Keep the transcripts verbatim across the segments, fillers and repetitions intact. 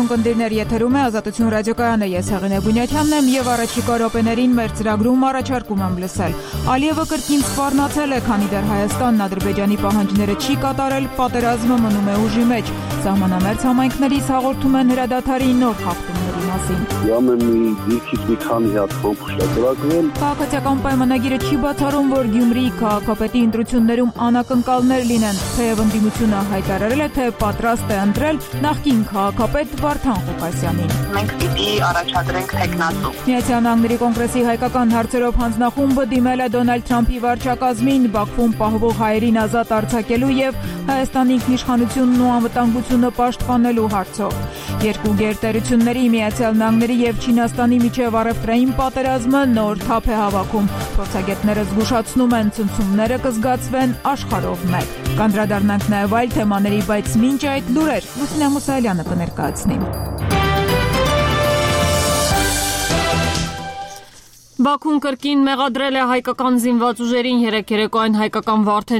Սիրուն կնդիրներ, եթերում է Ազատություն ռադիոկայանը, ես Հեղինե Բունյաթյանն եմ եւ առաջիկա րոպեներին մեր ծրագրում առաջարկում եմ լսել. Ալիևը կրկին սպառնացել է, քանի դեռ Հայաստանն Ադրբեջանի պահանջները չի կատարել, պատերազմը մնում է ուժի մեջ։ Սահմանամերձ համայնքներից հաղորդում են հրադադարի նոր խախտումների մասին։ Յամենի դիրքից մի քանի հատ փոխշտակվել։ Քաղաքացիական պայմանագիրը չի բացառում, որ Գյումրիի քաղաքապետի ընտրություններում անակնկալներ լինեն, թեև ընդդիմությունը հայտարարել է, թե պատրաստ է ընտրել նախկին քաղաքապետ Վարդան Ղուկասյանին։ Մենք պիտի առաջադրենք տեխնացու։ Միացյալ Նահանգների կոնգրեսի հայկական հարցերով հանձնախումբը դիմել է Դոնալդ Թրամփի վարչակազմին Բաքվում պահվող հայերին ազատ արձակելու եւ Հայաստանի ինքնիշխանությունն ու անվտանգությունը պաշտպանելու հարցով։ Երկու գերտերությունների Միացյալ Նահանգների եւ Չինաստանի միջև առևտրային պատերազմը նոր թափ է հավաքում։ Փորձագետները զգուշացնում են, ցնցումները կզգացվեն աշխարհով մեկ։ Կանդրադառնանք նաեւ այլ թեմաների, բայց մինչ այդ լուրեր Լուսինե Մուսայելյանը կներկայացնի։ Բաքուն կրկին մեղադրել է հայկական զինված ուժերին երեկ երեկոյան հայկական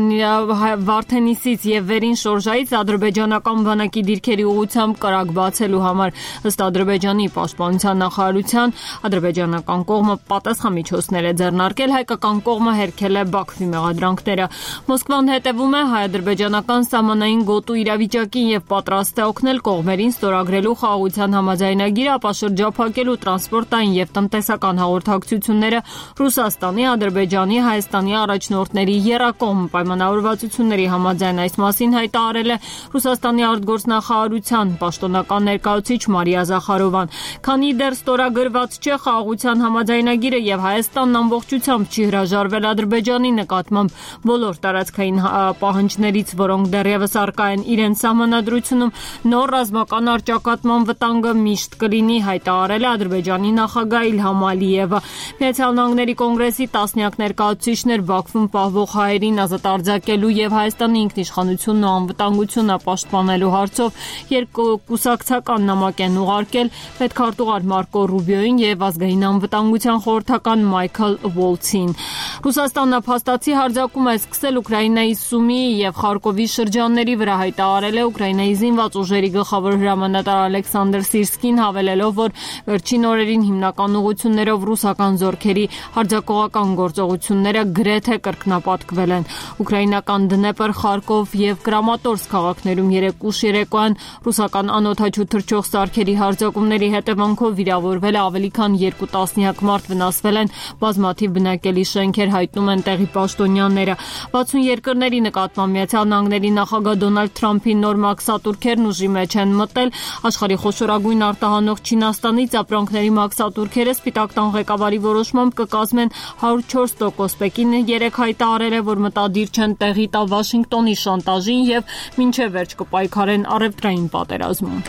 Վարդենիսից եւ վերին շորժայից ադրբեջանական բանակի դիրքերի ուղղությամբ կրակ բացելու համար։ Ըստ Ադրբեջանի պաշտպանության նախարարության, ադրբեջանական կողմը պատասխանմիջոցներ է ձեռնարկել, հայկական կողմը հերքել է Բաքվի մեղադրանքները։ Մոսկվան հետևում է հայ-ադրբեջանական սահմանային գոտու իրավիճակին եւ պատրաստ է օգնել կողմերին ստորագրելու խաղաղության համաձայնագիրը, ապա շրջափակելու տրանսպորտային եւ տնտեսական հաղորդակցություն Ռուսաստանի, Ադրբեջանի, Հայաստանի առաջնորդների եռակողմ պայմանավորվածությունների համաձայն այս մասին հայտարարել է Ռուսաստանի արտգործնախարարության պաշտոնական ներկայացուցիչ Մարիա Զախարովան։ Քանի դեռ ստորագրված չէ խաղաղության համաձայնագիրը եւ Հայաստանն ամբողջությամբ չի հրաժարվել Ադրբեջանի նկատմամբ բոլոր տարածքային պահանջներից, որոնք դեռևս առկա են իրենց սահմանադրությունում, նոր ռազմական առճակատման վտանգը միշտ կլինի, հայտարարել է Ադրբեջանի նախագահ Իլհամ Ալիևը։ Միացյալ Նահանգների կոնգրեսի տասնյակ ներկայացուցիչներ Բաքվում պահվող հայերին ազատ արձակելու եւ Հայաստանի ինքնիշխանությունն ու անվտանգությունը պաշտպանելու հարցով երկկուսակցական նամակ են ուղարկել պետքարտուղար Մարկո Ռուբիոին եւ ազգային անվտանգության խորհրդական Մայքլ Վոլցին։ Ռուսաստանը փաստացի հարձակում է սկսել Ուկրաինայի Սումիի եւ Խարկովի շրջանների վրա, հայտարարել է Ուկրաինայի զինված ուժերի գլխավոր հրամանատար Ալեքսանդր Սիրսկին, հավելելով, որ վերջին օրերին հիմնական ուղղություններով ռուսական զորքերի հարձակողական գործողությունները գրեթե կրկնապատկվել են։ Ուկրաինական Դնեպր, Խարկով եւ Կրամատորսկ քաղաքներում երեկ ուշ երեկոյան ռուսական անօդաչու թռչող սարքերի հարձակումների հետևանքով վիրավորվել է ավելի քան երկու տասնյակ մարդ, վնասվել են բազմաթիվ բնակելի շենքեր, հայտնում են տեղի պաշտոնյաները։ վաթսուն երկրների նկատմամբ Միացյալ Նահանգների նախագահ Դոնալդ Թրամփի նոր մաքսատուրքերն ուժի մեջ են մտել։ Աշխարհի խոշորագույն արտահանող Չինաստանից ապրանքների մաքսատուրքերը Սպիտակ տան ղեկավարի որոշմամբ կկազմեն հարյուր չորս տոկոս։ Պեկինը երեկ հայտարարել է, որ մտադիր չեն տեղի տա Վաշինգտոնի շանտաժին եւ մինչեւ վերջ կպայքարեն առևտրային պատերազմում։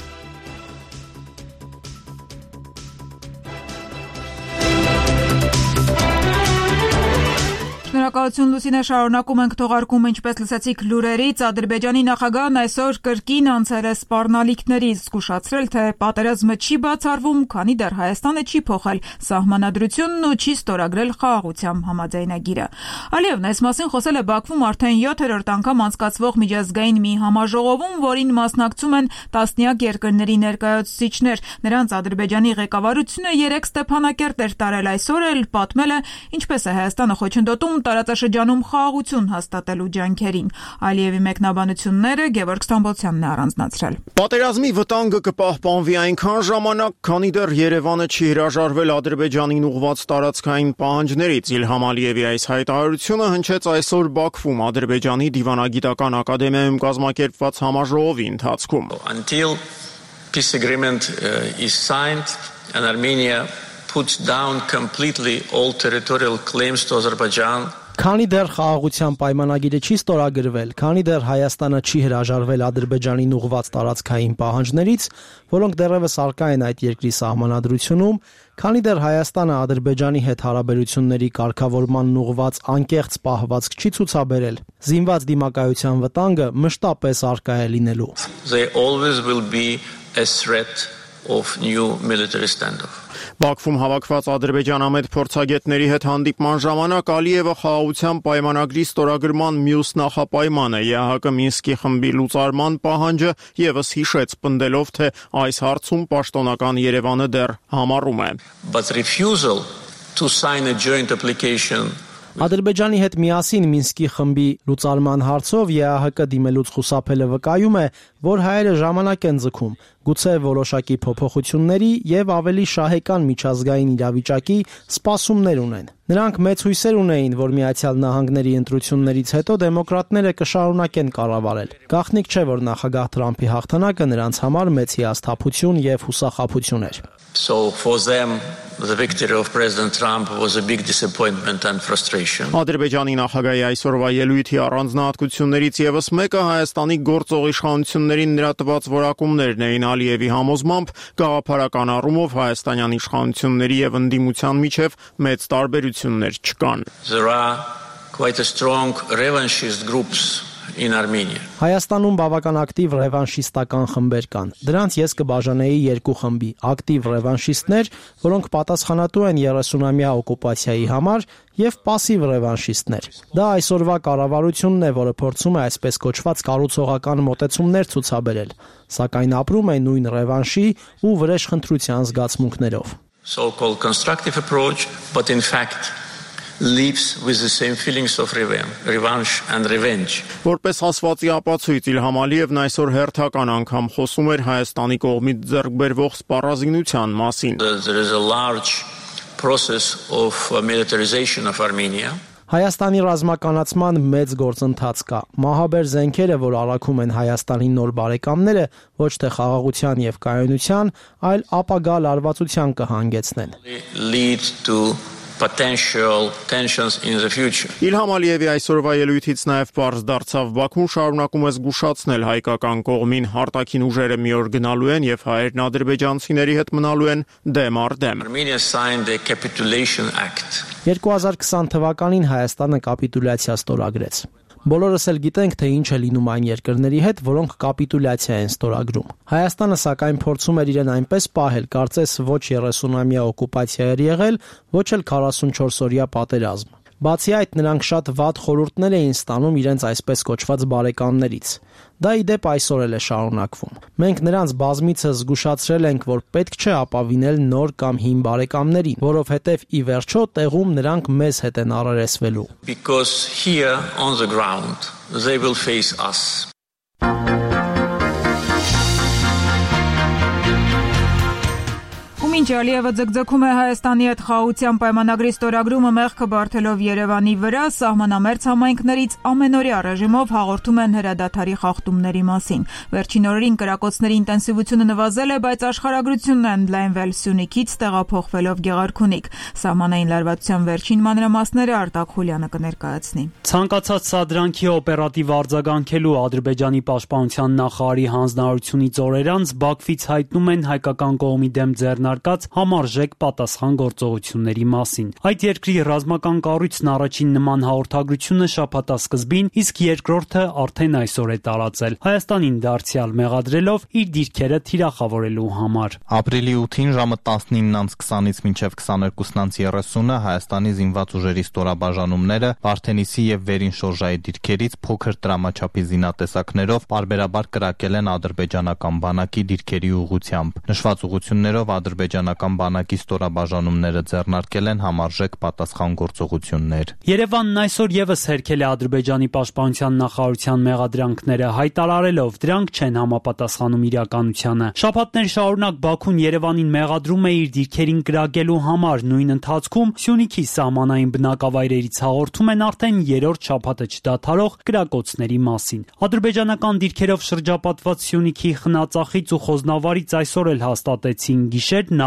Շնորհակալություն Լուսինե, շարունակում ենք թողարկումը, ինչպես լսեցիք լուրերից, Ադրբեջանի նախագահն այսօր կրկին անցել է սպառնալիքներից, զգուշացրել, թե պատերազմը չի բացառվում, քանի դեռ Հայաստանը չի փոխել սահմանադրությունն ու չի ստորագրել խաղաղության համաձայնագիրը։ Ալիևն այս մասին խոսել է Բաքվում արդեն յոթերորդ անգամ անցկացվող միջազգային մի համաժողովում, որին մասնակցում են տասնյակ երկրների ներկայացուցիչներ։ Նրանց Ադրբեջանի ղեկավարությունը երեկ Ստեփանակերտ էր տարել, այսօր էլ պատմել է, ինչպես է Հայաստանը խոչընդոտում տարածաշրջանում խաղաղություն հաստատելու ջանքերին։ Ալիևի մեկնաբանությունները Գևորգ Ստամբոլցյանն է առանձնացրել։ Պատերազմի վտանգը կպահպանվի այնքան ժամանակ, քանի դեռ Երևանը չի հրաժարվել Ադրբեջանին ուղղված տարածքային պահանջներից։ Իլհամ Ալիևի այս հայտարարությունը հնչեց այսօր Բաքվում Ադրբեջանի դիվանագիտական ակադեմիայում կազմակերպված համաժողովի ընթացքում։ Until peace agreement is signed and Armenia puts down completely all territorial claims to Azerbaijan. Քանի դեռ խաղաղության պայմանագիրը չի ստորագրվել, քանի դեռ Հայաստանը չի հրաժարվել Ադրբեջանին ուղղված տարածքային պահանջներից, որոնք դեռևս առկա են այդ երկրի սահմանադրությունում, քանի դեռ Հայաստանը Ադրբեջանի հետ հարաբերությունների կարգավորմանն ուղղված անկեղծ պահվածք չի ցուցաբերել, զինված դիմակայության վտանգը մշտապես առկա է լինելու։ They always will be a threat of new military standoff. Բաքվում հավաքված ադրբեջանամետ փորձագետների հետ հանդիպման ժամանակ Ալիևը խաղաղության պայմանագրի ստորագրման մյուս նախապայմանը Է Հ Կ Մինսկի խմբի լուծարման պահանջը եւս հիշեց, պնդելով, թե այս հարցում պաշտոնական Երևանը դեռ համառում է. But refusal to sign a joint application Ադրբեջանի հետ միասին Մինսկի խմբի լուծարման հարցով Է Հ Կ դիմելուց խուսափելը վկայում է, որ հայերը ժամանակ են ձգում, գուցե որոշակի փոփոխությունների եւ ավելի շահեկան միջազգային իրավիճակի սպասումներ ունեն։ Նրանք մեծ հույսեր ունեին, որ Միացյալ Նահանգների ընտրություններից հետո դեմոկրատները կշարունակեն կառավարել։ Գաղտնիք չէ, որ նախագահ Թրամփի հաղթանակը նրանց համար մեծ հիասթափություն եւ հուսախաբություն էր։ So for them the victory of President Trump was a big disappointment and frustration. Ադրբեջանի նախագահի այսօրվա ելույթի առանձնահատկություններից եւս մեկը Հայաստանի գործող իշխանություններին նրա տված որակումներն էին Ալիևի համոզմամբ գաղափարական առումով հայաստանյան իշխանությունների եւ ընդդիմության միջև մեծ տարբերություններ չկան. There are quite a strong revanchist groups in Armenia. Հայաստանում բավական ակտիվ ռևանշիստական խմբեր կան։ Դրանց ես կբաժանեի երկու խմբի՝ ակտիվ ռևանշիստներ, որոնք պատասխանատու են երեսունամյա օկուպացիայի համար, եւ пассив ռևանշիստներ։ Դա այսօրվա կառավարությունն է, որը փորձում է այսպես կոչված կառուցողական մոտեցումներ ցուցաբերել, սակայն ապրում է նույն ռևանշի ու վրեժխնդրության զգացմունքներով։ So-called constructive approach, but in fact lives with the same feelings of revenge and revenge. Որպես ասվածի ապացույց Իլհամ Ալիևն այսօր հերթական անգամ խոսում էր Հայաստանի կողմից ձեռք բերվող սպառազինության մասին. There is a large process of militarization of Armenia. Հայաստանի ռազմականացման մեծ գործընթաց կա։ Մահաբեր զենքերը, որ առաքում են Հայաստանի նոր բարեկամները, ոչ թե խաղաղության եւ կայունության, այլ ապագա լարվածության կհանգեցնեն։ Lead to potential tensions in the future. Իլհամ Ալիևի այսօրվա ելույթից նաև բարձ դարձավ Բաքուն շարունակում է զգուշացնել հայկական կողմին արտաքին ուժերը մի օր գնալու են եւ հայերն ադրբեջանցիների հետ մնալու են դեմ առ դեմ. Armenia signed the Capitulation Act. երկու հազար քսան թվականին Հայաստանը կապիտուլյացիա ստորագրեց։ Բոլորս էլ գիտենք, թե ինչ է լինում այն երկրների հետ, որոնք կապիտուլյացիա են ստորագրում։ Հայաստանը սակայն փորձում էր իրեն այնպես պահել, կարծես ոչ երեսունամյա օկուպացիա էր եղել, ոչ էլ քառասունչորսօրյա պատերազմ։ Բացի այդ, նրանք շատ վատ խորհուրդներ էին ստանում իրենց այսպես կոչված բարեկամներից։ Դա ի դեպ այսօր էլ է շարունակվում։ Մենք նրանց բազմիցս զգուշացրել ենք, որ պետք չէ ապավինել նոր կամ հին բարեկամներին, որովհետև ի վերջո տեղում նրանք մեզ հետ են առերեսվելու։ Because here on the ground they will face us. Մինչ Ալիևը ձգձգում է Հայաստանի հետ խաղաղության պայմանագրի ստորագրումը մեղքը բարթելով Երևանի վրա, սահմանամերձ համայնքներից ամենօրյա ռեժիմով հաղորդում են հրադադարի խախտումների մասին։ Վերջին օրերին կրակոցների ինտենսիվությունը նվազել է, բայց աշխարհագրությունն է ընդլայնվել Սյունիքից տեղափոխվելով Գեղարքունիք։ Սահմանային լարվածության վերջին մանրամասները Արտակ Խուլյանը կներկայացնի։ Ցանկացած սադրանքի օպերատիվ արձագանքելու Ադրբեջանի պաշտպանության նախարարի հանձնարարությունից օրեր անց Բաքվից հայտնում են հայկական կողմի դեմ ձեռնարկած համարժեք պատասխան գործողությունների մասին։ Այդ երկրի ռազմական կառույցն առաջին նման հաղորդագրությունը շաբաթասկզբին, իսկ երկրորդը արդեն այսօր է տարածել, Հայաստանին դարձյալ մեղադրելով իր դիրքերը թիրախավորելու համար։ Ապրիլի ութին ժամը տասնինը քսանից մինչև քսաներկուսը երեսունը Հայաստանի զինված ուժերի ստորաբաժանումները Վարդենիսի եւ Վերին շորժայի դիրքերից փոքր տրամաչափի զինատեսակներով պարբերաբար կրակել են ադրբեջանական բանակի դիրքերի ուղղությամբ։ Նշված ուղղություններով ադրբեջանական բանակի ստորաբաժանումները ձեռնարկել են համարժեք պատասխան գործողություններ։ Երևանն այսօր եւս հերքել է Ադրբեջանի պաշտպանության նախարարության մեղադրանքները, հայտարարելով դրանք չեն համապատասխանում իրականությանը։ Շաբաթներ շարունակ Բաքուն Երևանին մեղադրում է իր դիրքերին կրակելու համար, նույն ընթացքում Սյունիքի սահմանային բնակավայրերից հաղորդում են արդեն երրորդ շաբաթը չդադարող կրակոցների մասին։ Ադրբեջանական դիրքերով շրջապատված Սյունիքի Խնածախից ու Խոզնավարից այսօր էլ հաստատեցին գիշերն առ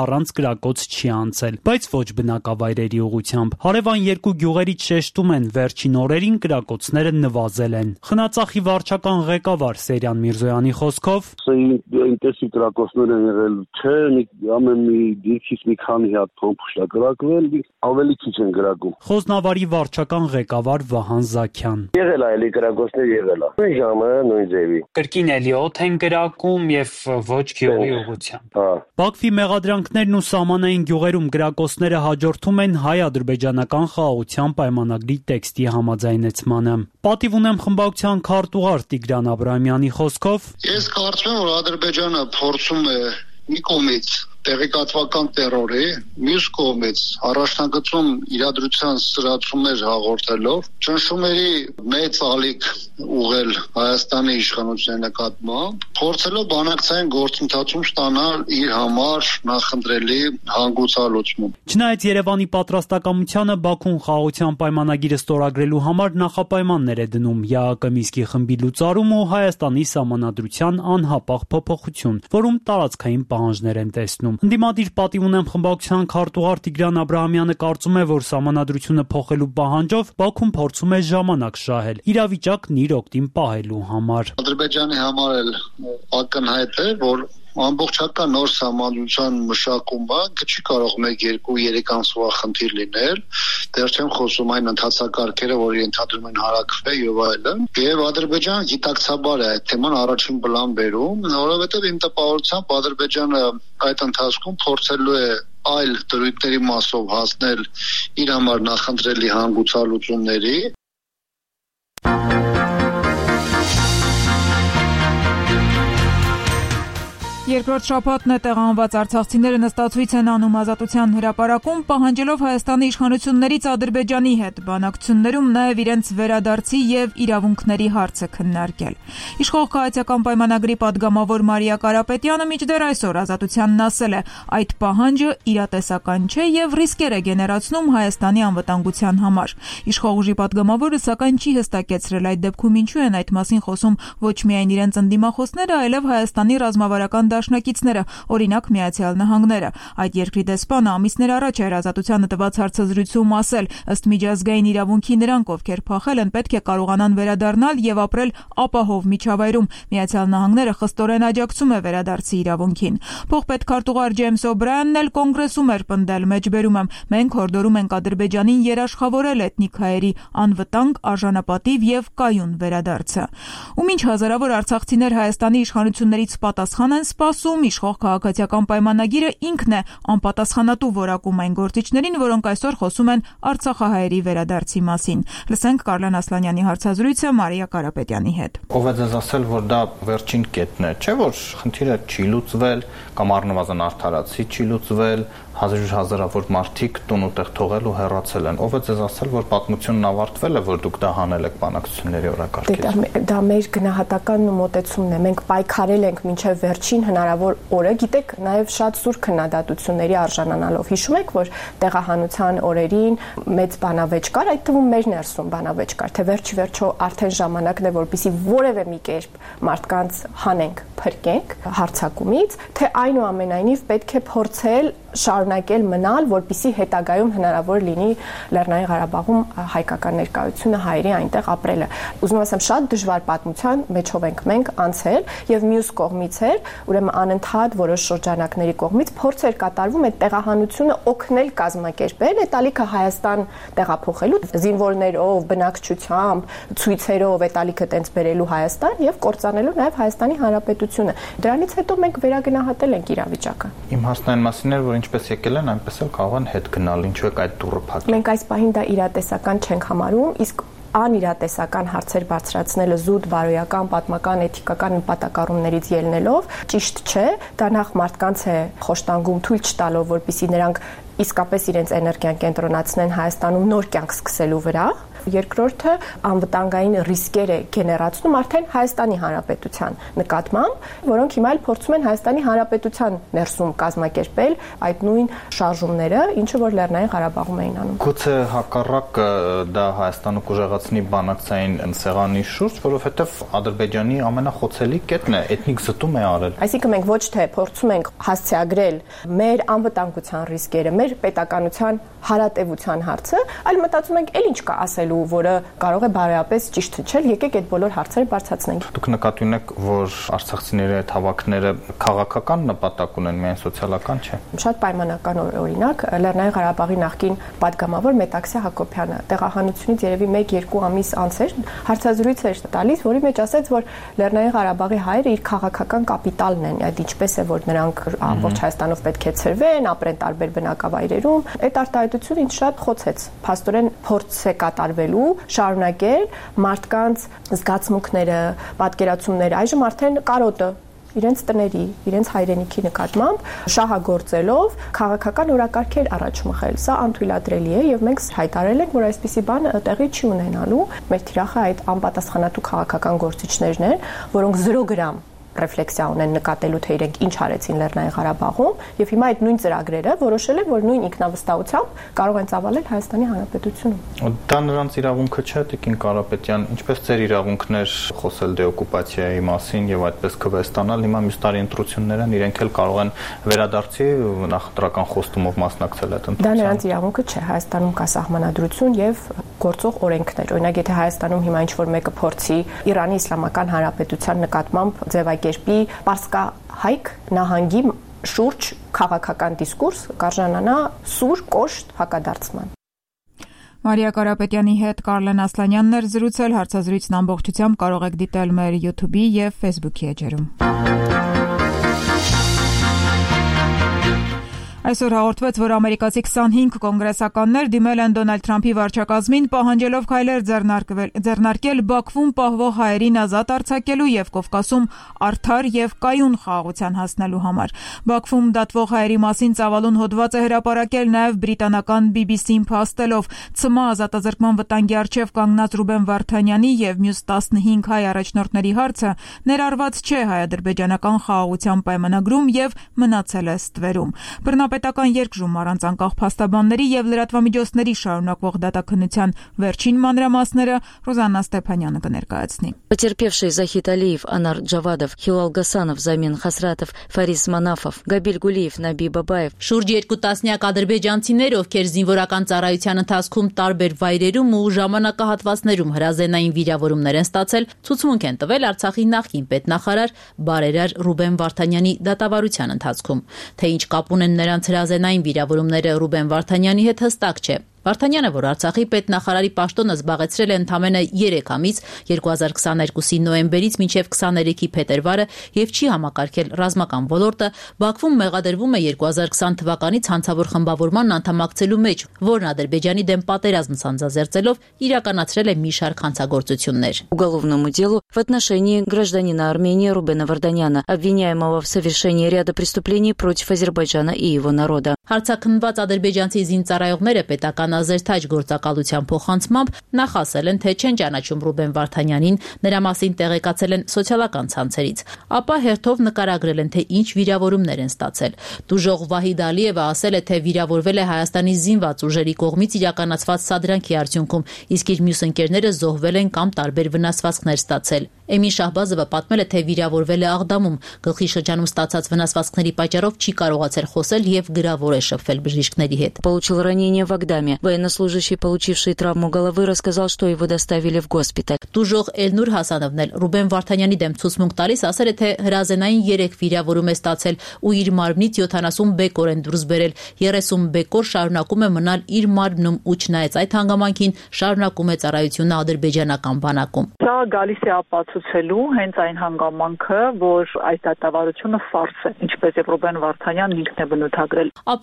առանց կրակոց չի անցել, բայց ոչ բնակավայրերի ուղղությամբ։ Հարևան երկու գյուղերից շեշտում են, վերջին օրերին կրակոցները նվազել են։ Խնածախի վարչական ղեկավար Սերյան Միրզոյանի խոսքով ինտենսիվ կրակոցներ են եղել, չէ, ամեն մի դիրքից մի քանի հատ փոմփուշ է կրակվել, ավելի քիչ են կրակում։ Խոզնավարի վարչական ղեկավար Վահան Զաքյան։ Եղել է էլի կրակոցներ եղել է։ Նույն ժամը, նույն ձևի։ Կրկին էլի օդ են կրակում եւ ոչ գյուղի ուղղությամբ։ Հա։ Բաքվի մեղադրանքներն ու սահմանային գյուղերում կրակոցները հաջորդում են հայ-ադրբեջանական խաղաղության պայմանագրի տեքստի համաձայնեցմանը։ Պատիվ ունեմ խմբակցության քարտուղար Տիգրան Աբրահամյանի խոսքով. Ես կարծում եմ, որ Ադրբեջանը փորձում է մի կողմից տեղեկատվական տերորի, մյուս կողմից առաջնագծում իրադրության սրացումներ հաղորդելով, ճնշումների մեծ ալիք ուղղել Հայաստանի իշխանության նկատմամբ, փորձելով բանակցային գործընթացում ստանալ իր համար նախընտրելի հանգուցալուծում։ Չնայած Երևանի պատրաստակամությանը, Բաքուն խաղաղության պայմանագիրը ստորագրելու համար նախապայմաններ է դնում ԵԱՀԿ Մինսկի խմբի լուծարում ու Հայաստանի սահմանադրության անհապաղ փոփոխություն, որում տարածքային պահանջներ են տեսնում։ Ընդդիմադիր պատիվ ունեմ խմբակցության քարտուղար Տիգրան Աբրահամյանը կարծում է, որ սահմանադրությունը փոխելու պահանջով Բաքուն փորձում է ժամանակ շահել, իրավիճակն իր օգտին պահելու համար։ Ադրբեջանի համար էլ ակնհայտ է, որ ամբողջական նոր սահմանադրության մշակումը չի կարող մեկ, երկու, երեք ամսվա խնդիր լինել, դեռ չեմ խոսում այն ընթացակարգերը, որ ենթադրում են հարակվել եւ այլն։ Եվ Ադրբեջանը գիտակցաբար է այդ թեման առաջին պլան բերում, որովհետեւ իմ տպավորությամբ Ադրբեջանը այդ ընթացքում փորձելու է այլ դրույթների մասով հասնել իր համար նախընտրելի հանգուցալուծումների։ Երկրորդ շաբաթն է տեղանված արցախցիները նստածույց են անում Ազատության հրապարակում, պահանջելով Հայաստանի իշխանություններից Ադրբեջանի հետ բանակցություններում նաև իրենց վերադարձի եւ իրավունքների հարցը քննարկել։ Իշխող քաղաքական պայմանագրի падգամավոր Մարիա Կարապետյանը մինչդեռ այսօր Ազատությանն ասել է, այդ պահանջը իրատեսական չէ եւ ռիսկեր է գեներացնում Հայաստանի անվտանգության համար։ Իշխող ուժի падգամավորը սակայն չի հստակեցրել այդ դեպքում ինչու են այդ մասին խոսում ոչ միայն իրենց ընդդիմախոսները, այլև Հայաստանի ռազմավարական դաշնակիցները, օրինակ Միացյալ Նահանգները։ Այդ երկրի դեսպանը ամիսներ առաջ էր Ազատությանը տված հարցազրույցում ասել, ըստ միջազգային իրավունքի նրանք, ովքեր փախել են, պետք է կարողանան վերադառնալ եւ ապրել ապահով միջավայրում։ Միացյալ Նահանգները խստորեն աջակցում է վերադարձի իրավունքին։ Փոխպետ քարտուղար Ջեյմս Օբրայանն էլ կոնգրեսում էր պնդել, մեջբերում եմ, մենք հորդորում ենք Ադրբեջանին երաշխավորել էթնիկ հայերի անվտանգ, արժանապատիվ եւ կայուն վերադարձը։ Ու մինչ հազարավոր արցախցիներ Հայաստանի իշխանություններից պատասխան են սպասում, իշխող քաղաքացիական պայմանագիրը ինքն է անպատասխանատու որակում այն գործիչներին, որոնք այսօր խոսում են արցախահայերի վերադարձի մասին։ Լսենք Կարլեն Ասլանյանի հարցազրույցը Մարիա Կարապետյանի հետ։ Ով է ձեզ ասել, որ դա վերջին կետն է, չէ՞ որ խնդիրը չի լուծվել կամ առնվազն արդարացի չի լուծվել, հազարավոր մարդիկ տուն ու տեղ թողել ու հեռացել են։ Ով է ձեզ ասել, որ պատմությունն ավարտվել է, որ դուք դա հանել եք բանակցությունների օրակարգից։ Դա մեր գնահատականն ու մոտեցումն է։ Մենք պայքարել ենք մինչև վերջին հնարավոր օրը, գիտեք, նաև շատ սուր քննադատությունների արժանանալով։ Հիշում եք, որ տեղահանության օրերին մեծ բանավեճ կար, այդ թվում մեր ներսում բանավեճ կար, թե վերջի վերջո արդեն ժամանակն է, որպեսզի որևէ մի կերպ մարդկանց հանենք, փրկենք հարձակումից, թե այնուամենայնիվ պետք է փորձել շարունակել մնալ, որպեսզի հետագայում հնարավոր լինի Լեռնային Ղարաբաղում հայկական ներկայությունը, հայերի այնտեղ ապրելը։ Ուզում եմ ասեմ, շատ դժվար պատմության մեջով ենք մենք անցել եւ մյուս կողմից էր, ուրեմն անընդհատ որոշ շրջանակների կողմից փորձ էր կատարվում այդ տեղահանությունը օգնել կազմակերպել, այդ ալիքը Հայաստան տեղափոխելու զինվորներով, բնակչությամբ, ցույցերով այդ ալիքը տենց բերելու Հայաստան եւ կործանելու նաեւ Հայաստանի Հանրապետությունը։ Դրանից հետո մենք վերագնահատել ենք իրավիճակը։ Իմ հարցն այն մասին էր, որ ինչպես եկել են, այնպես էլ կարող են հետ գնալ, ինչու եք այդ դուռը փակել։ Մենք այս պահին դա իրատեսական չենք համարում, իսկ անիրատեսական հարցեր բարձրացնելը զուտ բարոյական, պատմական, էթիկական նպատակառումներից ելնելով ճիշտ չէ, դա նախ մարդկանց է խոշտանգում թույլ չտալով, որպեսզի նրանք իսկապես իրենց էներգիան կենտրոնացնեն Հայաստանում նոր կյանք սկսելու վրա, Երկրորդը անվտանգային ռիսկեր է գեներացնում արդեն Հայաստանի Հանրապետության նկատմամբ, որոնք հիմա էլ փորձում են Հայաստանի Հանրապետության ներսում կազմակերպել այդ նույն շարժումները, ինչը որ Լեռնային Ղարաբաղում էին անում։ Գուցե հակառակ դա Հայաստանը կուժեղացնի բանակցային սեղանի շուրջ, որովհետև Ադրբեջանի ամենախոցելի կետն է, էթնիկ զտում է արել։ Այսինքն մենք ոչ թե փորձում ենք հասցեագրել մեր անվտանգության ռիսկերը, մեր պետականության հարատևության հարցը, այլ մտածում ենք, էլ ինչ կա ասելու, որը կարող է բարեապես ճիշտ հնչել, եկեք այդ բոլոր հարցերը բարձրացնենք։ Դուք նկատի ունեք, որ արցախցիների այդ հավաքները քաղաքական նպատակ ունեն, միայն սոցիալական չէ։ Շատ պայմանական օրինակ, Լեռնային Ղարաբաղի նախկին պատգամավոր Մետաքսե Հակոբյանը տեղահանությունից երևի մեկ-երկու ամիս անց էր հարցազրույց էր տալիս, որի մեջ ասաց, որ Լեռնային Ղարաբաղի հայերը իր քաղաքական կապիտալն են, այդ ինչպես է, որ նրանք ամբողջ Հայաստանով պետք է ցրվեն, ապրեն տարբեր բնակավայրերում։ Այդ արտահայտությունը ինձ շատ խոցեց։ Փաստորեն փորձ է կատարվելու շարունակել մարդկանց զգացմունքները, պատկերացումները, այժմ արդեն կարոտը իրենց տների, իրենց հայրենիքի նկատմամբ շահագործելով քաղաքական օրակարգեր առաջ մղել։ Սա անթույլատրելի է եւ մենք հայտարարել ենք, որ այսպիսի բան տեղի չի ունենալու։ Մեր թիրախը այդ անպատասխանատու քաղաքական գործիչներն են, որոնք զրո գրամ ռեֆլեքսիա ունեն նկատելու թե իրենք ինչ արեցին Լեռնային Ղարաբաղում եւ հիմա այդ նույն ծրագրերը որոշել են, որ նույն ինքնավստահությամբ կարող են ծավալել Հայաստանի Հանրապետությունում։ Դա նրանց իրավունքը չէ, Տիկին Կարապետյան, ինչպես ձեր իրավունքներ խոսել դեօկուպացիայի մասին եւ այդպես քվեստանալ, հիմա մյուս տարի ընտրություններ են, իրենք էլ կարող են վերադարձի նախընտրական խոստումով մասնակցել այդ ընտրությանը։ Դա նրանց իրավունքը չէ, Հայաստանում կա սահմանադրություն եւ գործող օրենքներ։ Օրինակ, եթե Հայաստանում հիմա ինչ-որ մեկը փորձի Իրանի Իսլամական Հանրապետության նկատմամբ ձևակերպի պարսկահայք նահանգի շուրջ քաղաքական դիսկուրս, կարժանանա սուր կոշտ հակադարձման։ Մարիա Կարապետյանի հետ Կարլեն Ասլանյանն էր զրուցել, հարցազրույցն ամբողջությամբ կարող եք դիտել մեր YouTube-ի եւ Facebook-ի էջերում։ Այսօր հաղորդվեց, որ ամերիկացի քսանհինգ կոնգրեսականներ դիմել են Դոնալդ Թրամփի վարչակազմին, պահանջելով քայլեր ձեռնարկել Բաքվում պահվող հայերին ազատ արձակելու եւ Կովկասում արդար եւ կայուն խաղաղության հասնելու համար։ Բաքվում դատվող հայերի մասին ծավալուն հոդված է հրապարակել նաեւ բրիտանական B B C-ին փաստելով ՑՄ ազատազրկման վտանգի առջեւ կանգնած Ռուբեն Վարդանյանի եւ մյուս տասնհինգ հայ առաջնորդների հարցը ներառված չէ հայ-ադրբեջանական խաղաղության պայմանագրում եւ մնացել է ստվերում։ Պետական երկրում առանց անկախ փաստաբանների եւ լրատվամիջոցների շարունակվող դատաքննության վերջին մանրամասները Ռոզաննա Ստեփանյանը կներկայացնի։ Потерпевшие Захид Алиев, Анар Джавадов, Хилал Гасанов, Замин Хасратов, Фарис Манафов, Габиль Гулиев, Наби Бабаев։ Շուրջ երկու տասնյակ ադրբեջանցիներ, ովքեր զինվորական ծառայության ընթացքում տարբեր վայրերում ու ժամանակահատվածներում հրազենային վիրավորումներ են ստացել, ցուցմունք են տվել Արցախի նախկին պետնախարար բարերար Ռուբեն Վարդանյանի դատավարության ընթացքում։ Թե ինչ կապ ունեն նրանց հրազենային վիրավորումները Ռուբեն Վարդանյանի հետ հստակ չէ։ Վարդանյանը, որ Արցախի պետնախարարի պաշտոնը զբաղեցրել է ընդամենը երեք ամիս երկու հազար քսաներկուսի նոյեմբերից մինչև քսաներեքի փետրվարը եւ չի համակարգել ռազմական ոլորտը, Բաքվում մեղադրվում է երկու հազար քսան թվականից հանցավոր խմբավորման անդամակցելու մեջ, որն Ադրբեջանի դեմ պատերազմ սանձազերծելով իրականացրել է մի շարք հանցագործություններ։ Уголовному делу в отношении гражданина Армении Рубена Варданяна, обвиняемого в совершении ряда преступлений против Азербайджана и его народа։ Հարցաքննված ադրբեջանցի զինծառայողները պետական ազերթաջ գործակալության փոխանցմամբ նախ ասել են, թե չեն ճանաչում Ռուբեն Վարդանյանին, նրա մասին տեղեկացել են սոցիալական ցանցերից, ապա հերթով նկարագրել են, թե ինչ վիրավորումներ են ստացել։ Դուժող Վահիդ Ալիևը ասել է, թե վիրավորվել է Հայաստանի զինված ուժերի կողմից իրականացված սադրանքի արդյունքում, իսկ իր մյուս ընկերները զոհվել են կամ տարբեր վնասվածքներ ստացել։ Էմին Շահբազովը պատմել է, թե վիրավորվել է Աղդամում, գլխի շրջանում ստացած վնասվածքների պատճառով չի կարողացել խոսել եւ գրավոր է շփվել բժիշկների հետ։ Получил ранение в Агдаме. Военнослужащий, получивший травму головы, рассказал, что его доставили в госпиталь։ Դուժող Էլնուր Հասանովն էլ Ռուբեն Վարդանյանի դեմ ցուցմունք տալիս ասել է, թե հրազենային երեք վիրավորում է ստացել ու իր մարմնից յոթանասուն բեկոր են դուրս բերել, երեսուն բեկոր շարունակում է մնալ իր մարմնում ու չնայած այդ հանգամանքին շարունակում է ծառայությունը ադրբեջանական բանակում։ Սա գալիս է ապացուցելու հենց այն հանգամանքը, որ այս դատավարությունը ֆարս է, ինչպես եւ Ռուբեն Վարդանյանն ինքն է բնութագրել։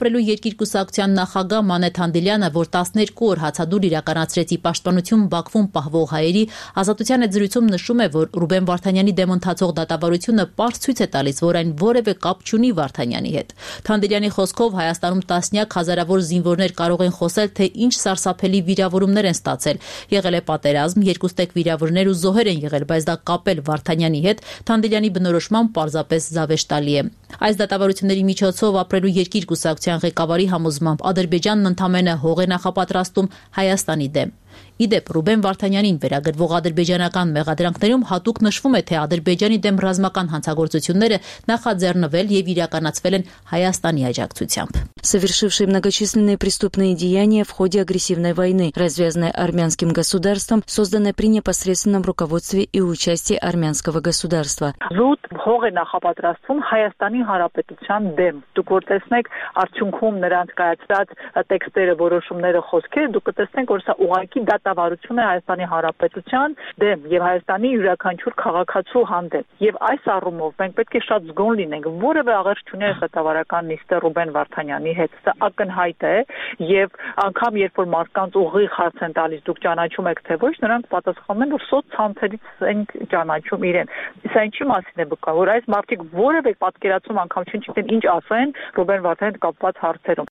ապրելու երկիր կուսակցության նախագահ Մանեթ Հանդիլյանը, որ տասներկու օր հացադուլ իրականացրեց ի պաշտպանություն Բաքվում պահվող հայերի, Ազատության հետ զրույցում նշում է, որ Ռուբեն Վարդանյանի դեմ ընթացող դատավարությունը պարզ ցույց է տալիս, որ այն որևէ կապ չունի Վարդանյանի հետ։ Հանդիլյանի խոսքով Հայաստանում տասնյակ հազարավոր զինվորներ կարող են խոսել, թե ինչ սարսափելի վիրավորումներ են ստացել։ Եղել է պատերազմ, երկուստեք վիրավորներ ու զոհեր են եղել, բայց դա կապել Վարդանյանի հետ Հանդիլյանի բնորոշման պարզապես զավեշտալի է։ Այս դատավարությունների միջոցով ապրելու երկիր կուսակցության ղեկավարի համոզմամբ Ադրբեջանն ընդամենը հող է նախապատրաստում Հայաստանի դեմ։ Իդեպ Ռուբեն Վարդանյանին վերագրվող ադրբեջանական մեղադրանքներում հատուկ նշվում է, թե Ադրբեջանի դեմ ռազմական հանցագործությունները նախաձեռնվել եւ իրականացվել են Հայաստանի աջակցությամբ։ Совершившие многочисленные преступные деяния в ходе агрессивной войны, развязанной армянским государством, созданной при непосредственном руководстве и участии армянского государства. Զուտ հող է նախապատրաստվում Հայաստանի Հանրապետության դեմ։ Դուք որ տեսնեք արդյունքում նրանց կայացած տեքստերը, որոշումները, խոսքերը, դուք կտեսնեք, որ սա ուղղակի դատավարություն է Հայաստանի Հանրապետության դեմ եւ Հայաստանի յուրաքանչյուր քաղաքացու հանդեպ։ Եվ այս առումով մենք պետք է շատ զգոն լինենք, որևէ աղերս չունի դատավարական նիստը Ռուբեն Վարդանյանի հետ։ Սա ակնհայտ է եւ անգամ երբ որ մարդկանց ուղիղ հարց են տալիս, դուք ճանաչում եք թե ոչ, նրանք պատասխանում են, որ սոցցանցերից են ճանաչում իրեն։ Սա ինչի մասին է բկա, որ այս մարդիկ որևէ պատկերացում անգամ չգիտեն ինչ ասեն Ռուբեն Վարդանյանի հետ կապված հարցերում։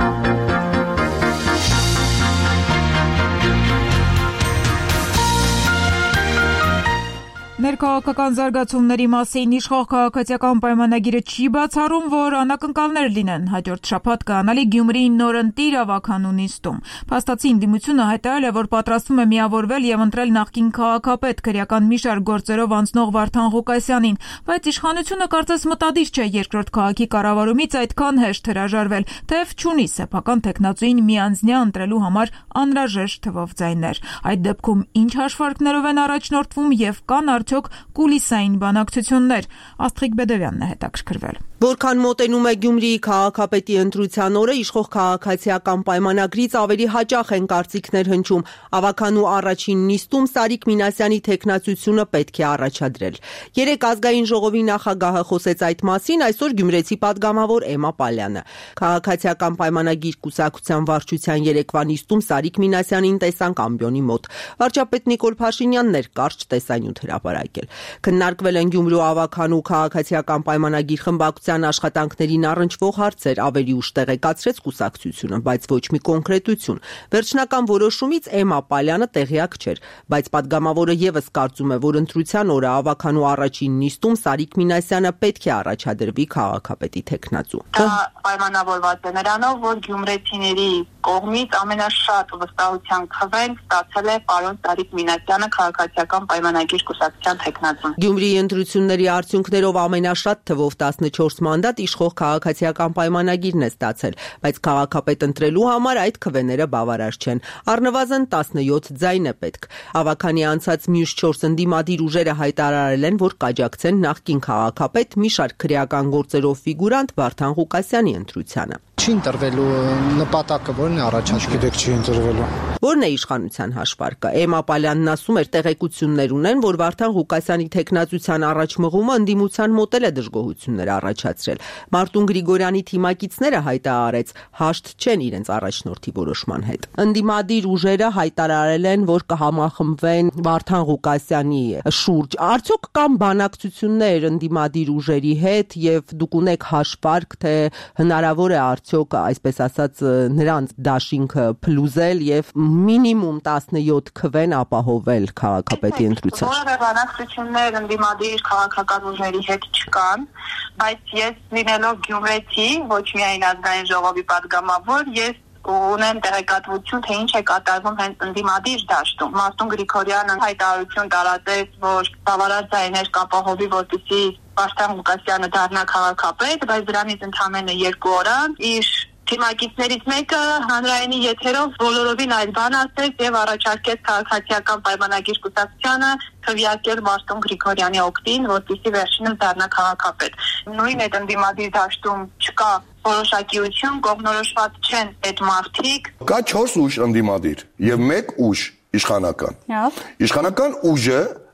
Ներքաղաքական զարգացումների մասին իշխող քաղաքացիական պայմանագիրը չի բացառում, որ անակնկալներ լինեն հաջորդ շաբաթ կայանալի Գյումրիի նորընտիր ավականու նիստում։ Փաստացի ընդդիմությունը հայտարարել է, որ պատրաստվում է միավորվել եւ ընտրել նախկին քաղաքապետ քրեական մի շարք գործերով անցնող Վարդան Ղուկասյանին, բայց իշխանությունը կարծես մտադիր չէ երկրորդ քաղաքի կառավարումից այդքան հեշտ հրաժարվել, թեև չունի սեփական տեխնացուին միանձնյա ընտրելու համար անհրաժեշտ թվով ձայներ։ Այդ դեպքում ինչ հաշվարկներով են առաջնորդվում եւ կան արդյոք կուլիսային բանակցություններ։ Աստղիկ Բեդևյանն է հետաքրքրվել։ Որքան մոտենում է Գյումրիի քաղաքապետի ընտրության օրը, իշխող քաղաքացիական պայմանագրից ավելի հաճախ են կարծիքներ հնչում։ Ավականու առաջին նիստում Սարիկ Մինասյանի թեկնածությունը պետք է առաջադրել։ Երեկ ազգային ժողովի նախագահը խոսեց այդ մասին, այսօր գյումրեցի պատգամավոր Էմմա Պալյանը։ Քաղաքացիական պայմանագիր կուսակցության վարչության երեկվա նիստում Սարիկ Մինասյանին տեսանք ամբիոնի մոտ։ Վարչապետ Նիկոլ Փաշինյանն էր կարճ տեսանյութ հրապարակել։ Քննարկվել են Գյումրու ավականու քաղաքացիական պայմանագիր խմբակցության աշխատանքներին առնչվող հարցեր, ավելի ուշ տեղեկացրեց կուսակցությունը, բայց ոչ մի կոնկրետություն։ Վերջնական որոշումից Էմմա Պալյանը տեղյակ չէր, բայց պատգամավորը եւս կարծում է, որ ընտրության օրը ավականու առաջին նիստում Սարիկ Մինասյանը պետք է առաջադրվի քաղաքապետի թեկնածու։ Դա պայմանավորված է նրանով, որ գյումրեցիների կողմից ամենաշատ վստահության քվեն ստացել է պարոն Սարիկ Մինասյանը քաղաքացիական պայմանագիր կուսակցության թեկնածուն։ Գյումրիի ընտրությունների արդյունքներով ամենաշատ թվով տասնչորս մանդատ իշխող քաղաքացիական պայմանագիրն է ստացել, բայց քաղաքապետ ընտրելու համար այդ քվեները բավարար չեն։ Առնվազն տասնյոթ ձայն է պետք։ Ավականի անցած մյուս չորս ընդդիմադիր ուժերը հայտարարել են, որ կաջակցեն նախկին քաղաքապետ մի շարք քրեական գործերով ֆիգուրանտ Վարդան Ղուկասյանի ընտրությանը։ Չի ընտրվելու նպատակը որն է առաջ գիտեք չի ընտրվելու։ Որն է իշխանության հաշվարկը։ Էմմա Պալյանն ասում էր տեղեկություններ ունեն, որ Վարդան Ղուկասյանի թեկնածության առաջ մղումը ընդդիմության մոտ է դժգոհություններ առաջացրել։ Մարտուն Գրիգորյանի թիմակիցները հայտարարեց հաշտ չեն իրենց առաջնորդի որոշման հետ։ Ընդդիմադիր ուժերը հայտարարել են, որ կհամախմբվեն Վարդան Ղուկասյանի շուրջ։ Արդյոք կան բանակցություններ ընդդիմադիր ուժերի հետ եւ դուք ունեք հաշվարկ, թե հնարավոր է արդյոք այսպես ասած նրանց դաշինքը փլուզել եւ մինիմում տասնյոթ քվեն ապահովել քաղաքապետի ընտրության։ Որևէ բանակցություններ ընդդիմադիր քաղաքական ուժերի հետ չկան, բայց ես լինելով գյումրեցի, ոչ միայն ազգային ժողովի պատգամավոր, ես ունեմ տեղեկատվություն, թե ինչ է կատարվում հենց ընդդիմադիր դաշտում։ Մարտուն Գրիգորյանը հայտարարություն տարածեց, որ բավարար ձայներ կապահովի, որպեսզի Վարդան Ղուկասյանը դառնա քաղաքապետ, բայց դրանից ընդամենը երկու օր անց իր թիմակիցներից մեկը հանրայինի եթերով բոլորովին այլ բան ասեց եւ առաջարկեց քաղաքացիական պայմանագիր կուսակցությանը քվեարկել Մարտուն Գրիգորյանի օգտին, որպեսզի վերջինս դառնա քաղաքապետ։ Նույն այդ ընդդիմադիր դաշտում չկա որոշակիություն, կողմնորոշված չեն այդ մարդիկ։ Կա չորս ուժ ընդդիմադիր եւ մեկ ուժ իշխանական։ Իշխանական ուժը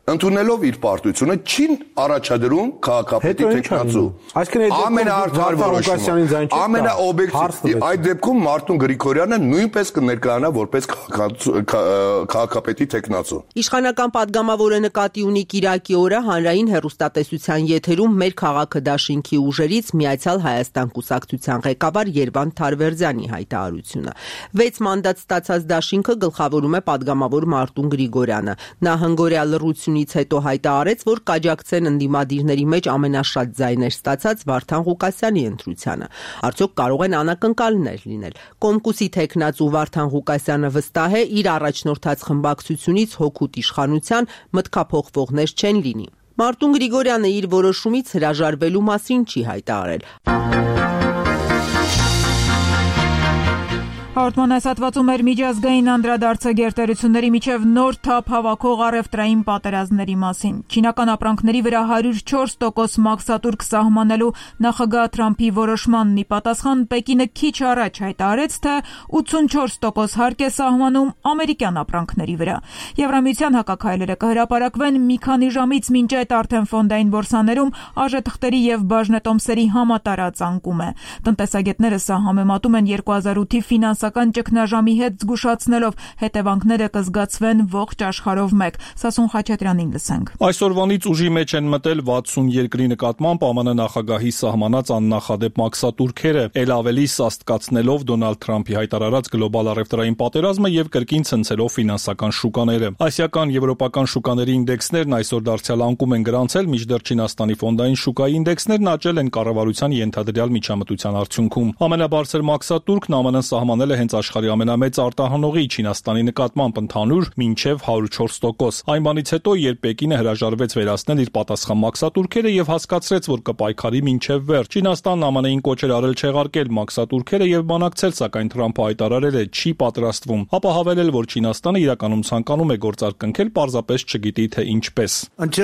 ընդունելով իր պարտությունը չի առաջադրում քաղաքապետի տեխնացու։ Ամենաարդար ամենաօբյեկտիվ այդ դեպքում Մարտուն Գրիգորյանը նույնպես կներկայանա որպես քաղաքապետի տեխնացու։ Իշխանական падգամավորը նկատի ունի Կիրակի օրը հանրային հեռուստատեսության եթերում մեր քաղաքը դաշինքի ուժերից Միացյալ Հայաստան կուսակցության ղեկավար Երվանդ Թարվերդյանի հայտարարությունը։ վեց մանդատ ստացած դաշինքը գլխավորում է падգամավոր Մարտուն Գրիգորյանը։ Նա հնգօրյա լռությունից հետո հայտարարեց, որ կաջակցեն ընդդիմադիրների մեջ ամենաշատ ձայներ ստացած Վարդան Ղուկասյանի ընտրությանը։ Արդյոք կարող են անակնկալներ լինել։ Կոմկուսի տեխնացու Վարդան Ղուկասյանը վստահ է, իր առաջնորդած խմբակցությունից հօգուտ իշխանության մտքափոխվողներ չեն լինի։ Մարտուն Գրիգորյանը իր որոշումից հրաժարվելու մասին չի հայտարարել։ Հաղորդման այս հատվածում էր միջազգային անդրադարձը գերտերությունների միջև նոր թափ հավաքող առևտրային պատերազմների մասին։ Չինական ապրանքների վրա հարյուր չորս տոկոս մաքսատուրք սահմանելու նախագահ Թրամփի որոշմանն ի պատասխան Պեկինը քիչ առաջ հայտարարեց, թե ութսունչորս տոկոս հարկ է սահմանում ամերիկյան ապրանքների վրա։ Եվրամիության հակաքայլերը կհրապարակվեն մի քանի ժամից, մինչ այդ արդեն ֆոնդային բորսաներում արժեթղթերի եւ բաժնետոմսերի համատարած անկում է։ Տնտեսագետները սա համեմատում են երկու հազար ութի ֆինանս ճգնաժամի հետ զգուշացնելով հետևանքները կզգացվեն ողջ աշխարհով մեկ։ Սասուն Խաչատրյանին լսենք։ Այսօրվանից ուժի մեջ են մտել վաթսուն երկրի նկատմամբ ԱՄՆ նախագահի սահմանած աննախադեպ մաքսատուրքերը, ել ավելի սաստկացնելով Դոնալդ Թրամփի հայտարարած գլոբալ առևտրային պատերազմը եւ կրկին ցնցելով ֆինանսական շուկաները։ Ասիական, եվրոպական շուկաների ինդեքսներն այսօր դարձյալ անկում են գրանցել, մինչդեռ Չինաստանի ֆոնդային շուկայի ինդեքսներն աճել են կառավարության ենթադրյալ միջամտության արդյունքում։ Ամենաբարձր մաքսատուրքն ԱՄՆ-ն սահմանել հենց աշխարհի ամենամեծ արտահանողի Չինաստանի նկատմամբ ընդհանուր մինչև հարյուր չորս տոկոս։ Այն բանից հետո, երբ Պեկինը հրաժարվեց վերացնել իր պատասխան մաքսատուրքերը եւ հասկացրեց, որ կպայքարի մինչև վերջ, Չինաստանն ԱՄՆ-ին կոչ էր արել չեղարկել մաքսատուրքերը եւ բանակցել, սակայն Թրամփը հայտարարել է չի պատրաստվում։ Ապա հավելել, որ Չինաստանը իրականում ցանկանում է գործարք կնքել, պարզապես չգիտի թե ինչպես։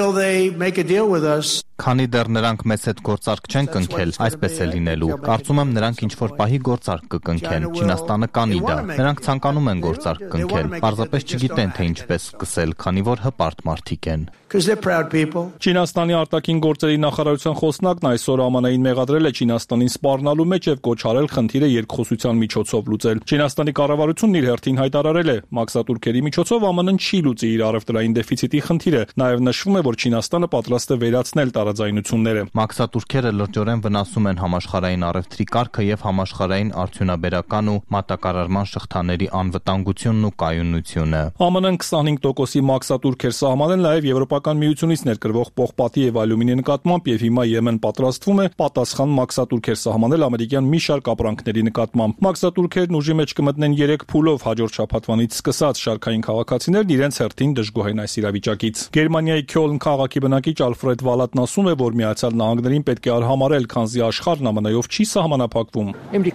Քանի դեռ նրանք մեզ հետ գործարք չեն կնքել, այսպես է լինելու։ Կարծում եմ նրանք ինչ-որ պահի գործարք կկնքեն։ Չինաստանը կանի դա։ Նրանք ցանկանում են գործարք կնքել, պարզապես չգիտեն թե ինչպես սկսել, քանի որ հպարտ մարդիկ են։ Չինաստանի արտաքին գործերի նախարարության խոսնակն այսօր ԱՄՆ-ին մեղադրել է Չինաստանին սպառնալու մեջ եւ կոչ արել խնդիրը երկխոսության միջոցով լուծել։ Չինաստանի կառավարությունն իր հերթին հայտարարել է, մաքսատուրքերի միջոցով ԱՄՆ-ն չի լուծի իր առևտրային դեֆիցիտի խնդիրը։ Նաեւ նշվում է, որ Չինաստանը պատրաստ է վերացնել տարաձայնությունները։ Մաքսատուրքերը լրջորեն վնասում են համաշխարհային առևտրի կարգը եւ համաշխարհային արդյունաբերական ու մատակարարման շղթաների անվտանգությունն ու կայունությունը։ ԱՄՆ-ն քսանհինգ տոկոսի մաքսատուրք էր սահմանել նաեւ Եվրոպական միությունից ներկրվող պողպատի եւ ալյումինի նկատմամբ եւ հիմա Եմեն պատրաստվում է պատասխան մաքսատուրքեր սահմանել ամերիկյան մի շարք ապրանքների նկատմամբ։ Մաքսատուրքերն ուժի մեջ կմտնեն երեք փուլով հաջորդ շաբաթվանից սկսած շարքային քաղաքացիներն իրենց հերթին դժգոհ են այս իրավիճակից։ Գերմանիայի Քյոլն քաղաքի բնակիչ Ալֆրեդ Վալատն ասում է, որ Միացյալ Նահանգներին պետք է արհամարել, քանզի աշխարհն ԱՄՆ-ով չի սահմանափակվում։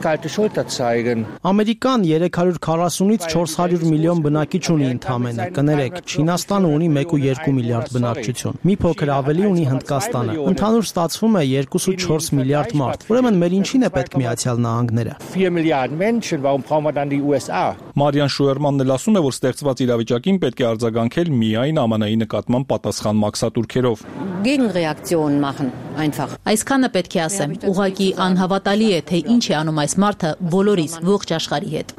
Ամերիկան երեք հարյուր քառասունից չորս հարյուր միլիոն բնակիչ ունի ընդամենը։ Կներեք, Չինաստանը ունի մեկ ու երկու միլիարդ բնակչություն։ Մի փոքր ավելի ունի Հնդկաստանը։ Ընդհանուր ստացվում է երկու ու չորս միլիարդ մարդ։ Ուրեմն մեր ինչին է պետք Միացյալ Նահանգները։ Մարիան Շուերմանն էլ ասում է, որ ստեղծված իրավիճակին պետք է արձագանքել միայն ԱՄՆ-ի նկատմամբ պատասխան մաքսատուրքերով։ Այսքանը պետք է ասեմ, ուղղակի անհավատալի է, թե ինչ է անում այս մարդը բոլորիս ողջ աշխարհի հետ։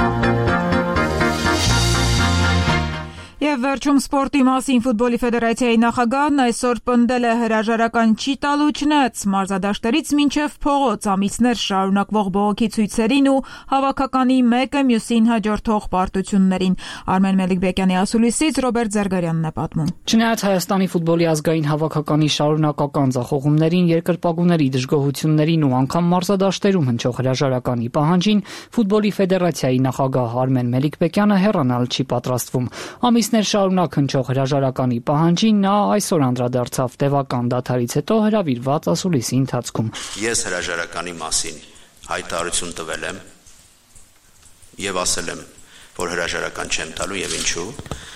Եվ վերջում սպորտի մասին ֆուտբոլի ֆեդերացիայի նախագահն այսօր պնդել է հրաժարական չի տալու չնայած մարզադաշտերից մինչև փողոց ամիսներ շարունակվող բողոքի ցույցերին ու հավաքականի մեկը մյուսին հաջորդող պարտություններին։ Արմեն Մելիքբեկյանի ասուլիսից Ռոբերտ Զարգարյանն է պատմում։ Չնայած Հայաստանի ֆուտբոլի ազգային հավաքականի շարունակական ձախողումներին, երկրպագուների դժգոհություններին ու անգամ մարզադաշտերում հնչող հրաժարականի պահանջին, ֆուտբոլի ֆեդերացիայի նախագահ Արմեն Մելիքբեկյանը հեռանալ չի պատրաստվում։ Ամիսներ շարունակ հնչող հրաժարականի պահանջին նա այսօր անդրադարձավ տևական դադարից հետո հրավիրված ասուլիսի ընթացքում։ Ես հրաժարականի մասին հայտարարություն տվել եմ եւ ասել եմ, որ հրաժարական չեմ տալու եւ ինչու։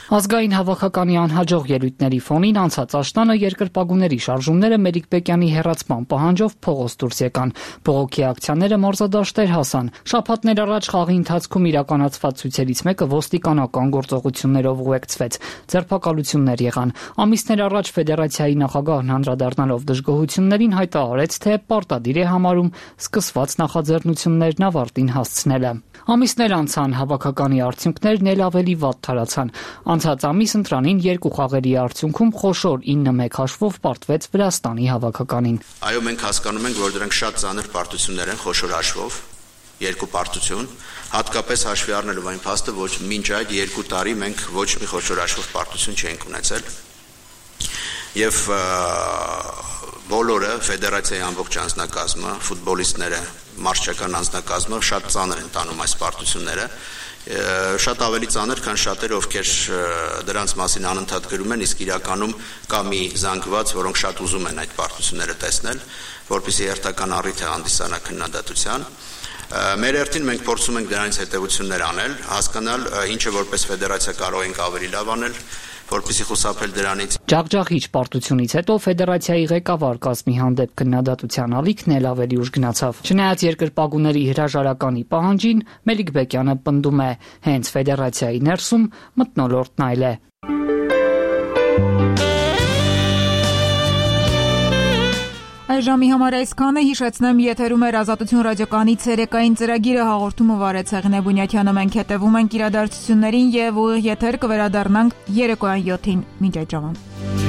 Ազգային հավաքականի անհաջող ելույթների ֆոնին անցած աշտանը երկրպագուների շարժումները Մելիք-Բեկյանի հեռացման պահանջով փողոց դուրս եկան։ Բողոքի ակցիաները մարզադաշտեր հասան։ Շաբաթներ առաջ խաղի ընթացքում իրականացված ցույցերից մեկը ոստիկանական գործողություններով ուղեկցվեց։ Ձերբակալություններ եղան։ Ամիսներ առաջ ֆեդերացիայի նախագահն անդրադառնալով դժգոհություններին հայտարարեց, թե պարտադիր է համարում սկսված նախաձեռնություններն ավարտին հասցնելը։ Ամիսներ անցան, հավաքականի արդյունքներն էլ ավելի վատ թարացան։ Անցած ամիս ընտրանին երկու խաղերի արդյունքում խոշոր ինը մեկ հաշվով պարտվեց Վրաստանի հավաքականին։ Այո, մենք հասկանում ենք, որ դրանք շատ ծանր պարտություններ են խոշոր հաշվով, երկու պարտություն, հատկապես հաշվի առնելով այն փաստը, որ մինչ այդ երկու տարի մենք ոչ մի խոշոր հաշվով պարտություն չենք ունեցել։ Եվ բոլորը ֆեդերացիայի ամբողջ անձնակազմը, ֆուտբոլիստները, մարզչական անձնակազմը շատ ծանր են տանում այս պարտությունները, շատ ավելի ծանր, քան շատերը, ովքեր դրանց մասին անընդհատ գրում են, իսկ իրականում կա մի զանգված, որոնք շատ ուզում են այդ պարտությունները տեսնել, որպեսզի հերթական առիթ հանդիսանա քննադատության։ Մեր հերթին մենք փորձում ենք դրանից հետևություններ անել, հասկանալ ինչը որպես ֆեդերացիա կարող ենք ավելի լավ անել, որպեսզի խուսափել դրանից։ Ջախջախիչ պարտությունից հետո ֆեդերացիայի ղեկավար կազմի հանդեպ քննադատության ալիքն էլ ավելի ուշ գնացավ։ Չնայած երկրպագուների հրաժարականի պահանջին, Մելիք-Բեկյանը պնդում է, հենց ֆեդերացիայի ներսում մթնոլորտն այլ է։ Այժմի համար այսքանը, հիշեցնեմ, եթերում էր Ազատություն ռադիոկայանի ցերեկային ծրագիրը, հաղորդումը վարեց Հեղինե Բունյաթյանը, մենք հետևում ենք իրադարձություններին եւ ուղիղ եթեր կվերադառնանք երեկոյան յոթին։ Մինչ այդ ժամանակ։